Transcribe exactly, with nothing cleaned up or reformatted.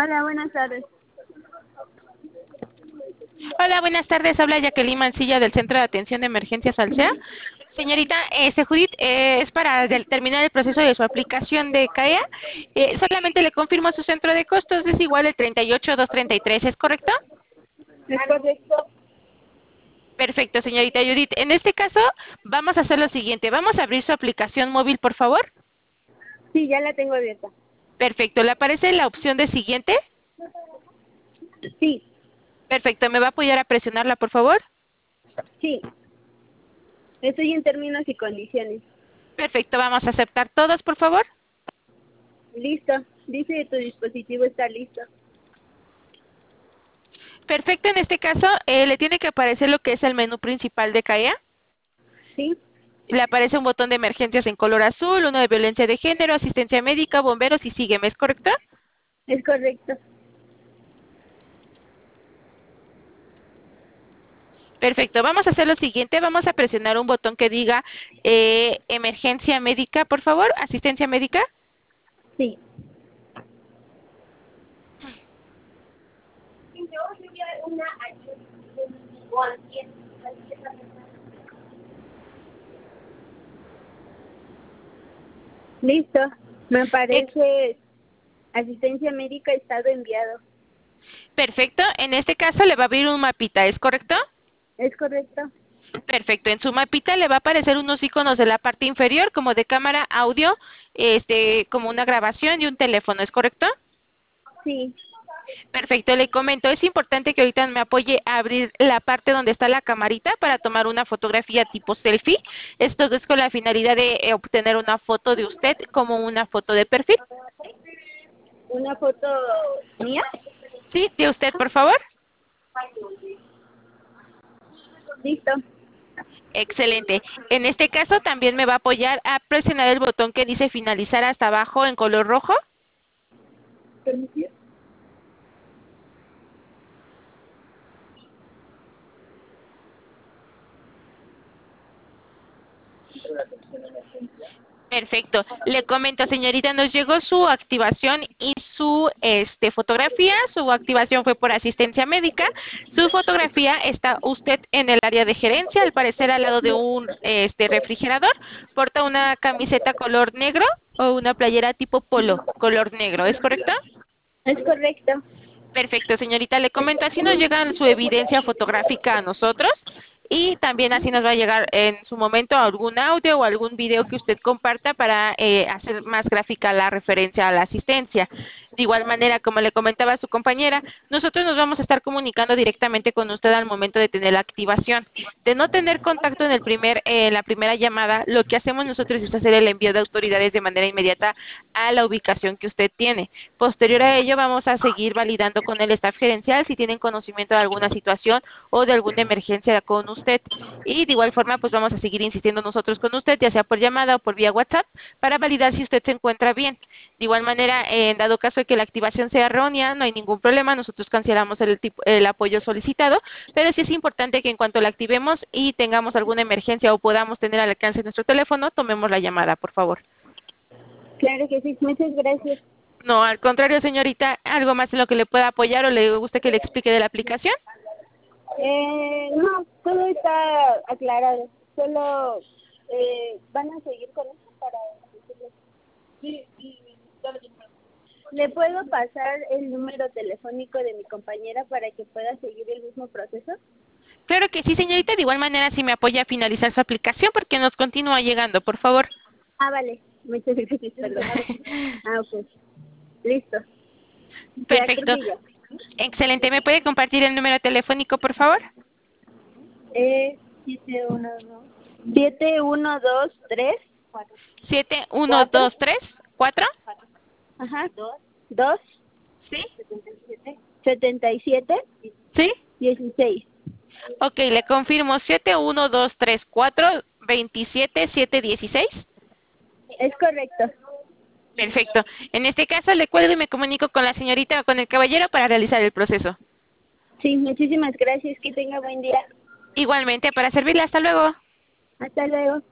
Hola, buenas tardes. Hola, buenas tardes. Habla Jacqueline Mancilla del Centro de Atención de Emergencias Alsea. Señorita, este Judith, eh, es para del- terminar el proceso de su aplicación de C A E A. Eh, solamente le confirmo su centro de costos, es igual el treinta y ocho mil doscientos treinta y tres, ¿es correcto? ¿Es correcto? Perfecto, señorita Judith. En este caso, vamos a hacer lo siguiente. Vamos a abrir su aplicación móvil, por favor. Sí, ya la tengo abierta. Perfecto. ¿Le aparece la opción de siguiente? Sí, Perfecto. ¿Me va a apoyar a presionarla, por favor? sí. Estoy en términos y condiciones. Perfecto. Vamos a aceptar todos, por favor. Listo. Dice que tu dispositivo está listo. Perfecto, en este caso eh, le tiene que aparecer lo que es el menú principal de C A E A. ¿Sí? Le aparece un botón de emergencias en color azul, uno de violencia de género, asistencia médica, bomberos y sígueme, ¿es correcto? Es correcto. Perfecto, vamos a hacer lo siguiente, vamos a presionar un botón que diga eh, emergencia médica, por favor, asistencia médica. Sí. Listo. Me Ex- parece asistencia médica estado enviado. Perfecto, en este caso le va a abrir un mapita, ¿es correcto? Es correcto. Perfecto, en su mapita le va a aparecer unos iconos de la parte inferior como de cámara, audio, este, como una grabación y un teléfono, ¿es correcto? Sí. Perfecto, le comento, es importante que ahorita me apoye a abrir la parte donde está la camarita para tomar una fotografía tipo selfie. Esto es con la finalidad de eh, obtener una foto de usted como una foto de perfil. ¿Una foto mía? Sí, de usted, por favor. Listo. Excelente. En este caso también me va a apoyar a presionar el botón que dice finalizar hasta abajo en color rojo. ¿Permitir? Perfecto. Le comento, señorita, nos llegó su activación y su este fotografía. Su activación fue por asistencia médica. Su fotografía está usted en el área de gerencia, al parecer al lado de un este refrigerador. Porta una camiseta color negro o una playera tipo polo color negro, ¿es correcto? Es correcto. Perfecto, señorita. Le comento, así nos llega su evidencia fotográfica a nosotros y también así nos va a llegar en su momento algún audio o algún video que usted comparta para eh, hacer más gráfica la referencia a la asistencia. De igual manera, como le comentaba a su compañera, nosotros nos vamos a estar comunicando directamente con usted al momento de tener la activación. De no tener contacto en el primer, eh, en la primera llamada, lo que hacemos nosotros es hacer el envío de autoridades de manera inmediata a la ubicación que usted tiene. Posterior a ello, vamos a seguir validando con el staff gerencial si tienen conocimiento de alguna situación o de alguna emergencia con usted. Y de igual forma, pues vamos a seguir insistiendo nosotros con usted, ya sea por llamada o por vía WhatsApp, para validar si usted se encuentra bien. De igual manera, en dado caso de que la activación sea errónea, no hay ningún problema, nosotros cancelamos el, tipo, el apoyo solicitado, pero sí es importante que en cuanto la activemos y tengamos alguna emergencia o podamos tener al alcance de nuestro teléfono, tomemos la llamada, por favor. Claro que sí. Muchas gracias. No, al contrario, señorita, ¿algo más en lo que le pueda apoyar o le gusta que le explique de la aplicación? Eh, no, todo está aclarado. Solo eh, van a seguir con esto para decirles. Sí, y ¿le puedo pasar el número telefónico de mi compañera para que pueda seguir el mismo proceso? Claro que sí, señorita, de igual manera si me apoya a finalizar su aplicación porque nos continúa llegando, por favor. Ah, vale. Muchas gracias, perdón. Ah, ok. Listo. Ya creo Perfecto. que ya. Excelente. ¿Me puede compartir el número telefónico, por favor? Eh, siete uno dos. siete uno dos tres. Siete uno cuatro. dos tres cuatro. Ajá. dos. dos. ¿Sí? setenta y siete. ¿Sí? dieciséis. Ok, le confirmo siete uno dos tres cuatro veintisiete siete dieciséis. Es correcto. Perfecto. En este caso le cuelgo y me comunico con la señorita o con el caballero para realizar el proceso. Sí, muchísimas gracias. Que tenga buen día. Igualmente, para servirle, hasta luego. Hasta luego.